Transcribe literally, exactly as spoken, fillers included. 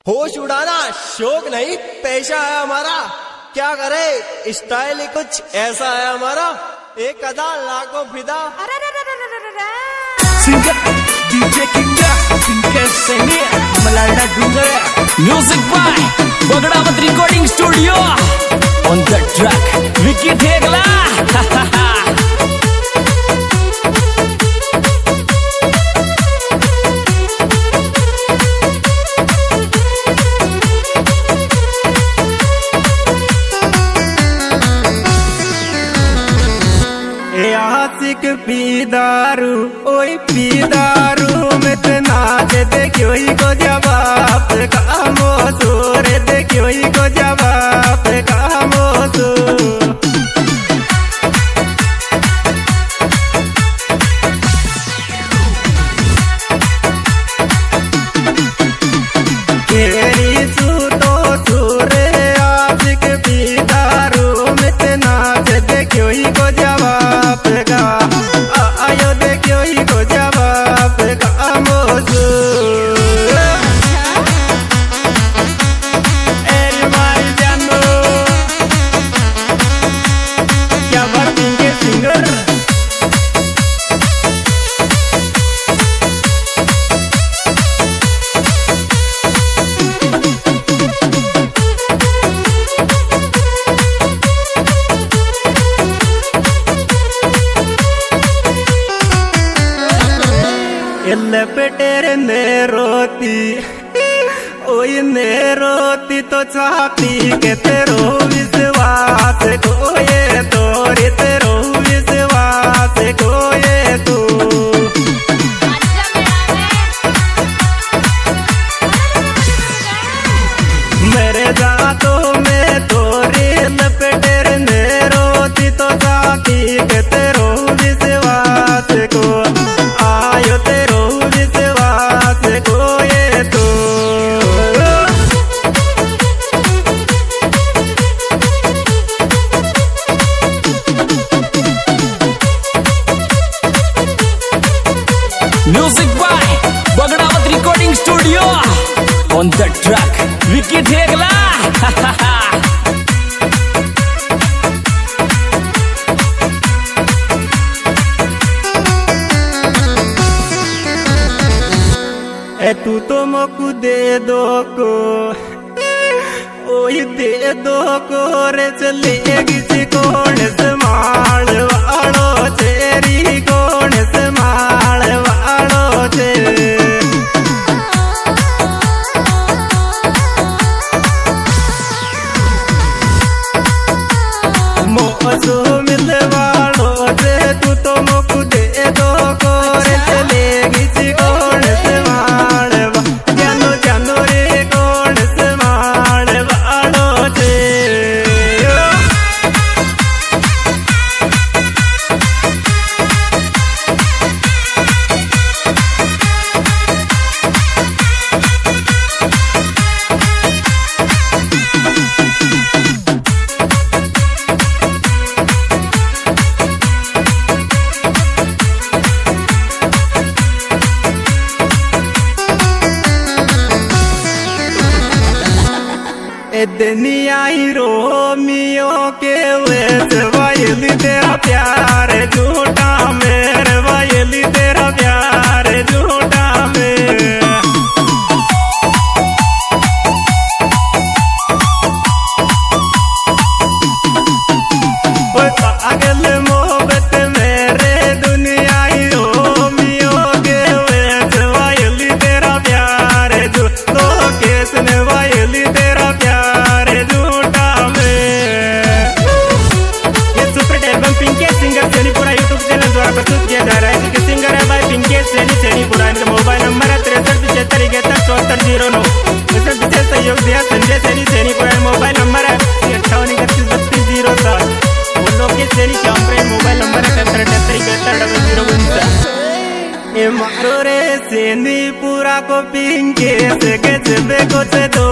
होश उड़ाना शौक नहीं पेशा है हमारा, क्या करे स्टाइल ही कुछ ऐसा है हमारा, एक अदा लाखों फिदा। Singer DJ Kinga singer Saini Malada Dungar music by Bagdawat recording studio on the track Vicky Thegla. आशिक पीदारू ओई पीदारू में ते नाच देखियो ही को जवाब का मोसूर देखियो ही को जवाब का मोसूर। केरी सूतो सूरे आशिक पीदारू में ते नाच देखियो ही को जवाब का आयो देखियो ही को जवाब का मोसूर। एल मार जानो क्या बात के सिंगर पेटेरे ने रोती ओई ने रोती तो चाहती के तेरो विश्वास कोये तोरे तेरो विश्वास कोये तू। मेरे जातों में तोरे लपेटेरे ने रोती तो चाहती के तेरो विश्वास को आयो तेरो विश्वास कोये तू। Music by Bagdawat recording studio on the track Vicky Thegla. ए तू तो मोकू दे दो को ओई दे दो को रे चलेगी सी कौन संभाल वालो तेरी कौन संभाल वालो ते। मोसो मिल वालो ते तू तो मोकू दे दो को रे चलेगी सी कौन संभाल जानो जानो रे कौन संभाल वालो ते। दुनिया ही रोमियो के वेस वायली तेरा प्यार झूठा मेरे वायली तेरा प्यार झूठा मेरे। पागल मोहब्बत मेरे दुनिया ही रोमियो के वेस वायली तेरा प्यार झूठो केस ने वायली तेरा प्यार झूठा में। ये super album Pinkesh singer Senipura YouTube channel द्वारा प्रस्तुत किया जा रहा है। इसके सिंगर है भाई पिंकेश सेनी सेनीपुरा। इनका मोबाइल नंबर है तिरसठ पिछहत्तर इकहत्तर चौहत्तर जीरो नौ। इसमें विशेष सहयोग दिया संजय सेनी सेनीपुरा। मोबाइल नंबर है अट्ठावन इकतीस बत्तीस जीरो सात। लोकेश सेनी श्यामपुरा मोबाइल नंबर है सत्तर अठहत्तर इकहत्तर डबल जीरो उनसठ। ए मारो रे सेनी पूरा को पिंकेश के जबे को से दो